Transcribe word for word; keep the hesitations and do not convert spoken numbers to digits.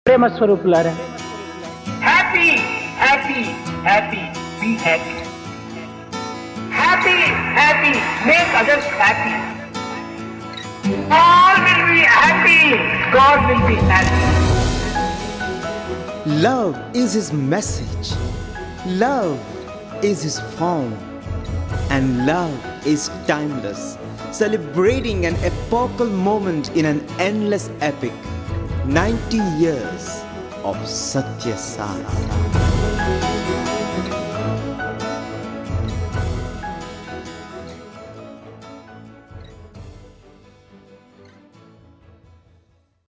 ప్రేమ స్వరూపులారా, Happy, happy, happy, be happy. Happy, happy, make others happy. All will be happy. God will be happy. Love is his message. Love is his form. And love is timeless, celebrating an epochal moment in an endless epic. ninety years of Satya Sara.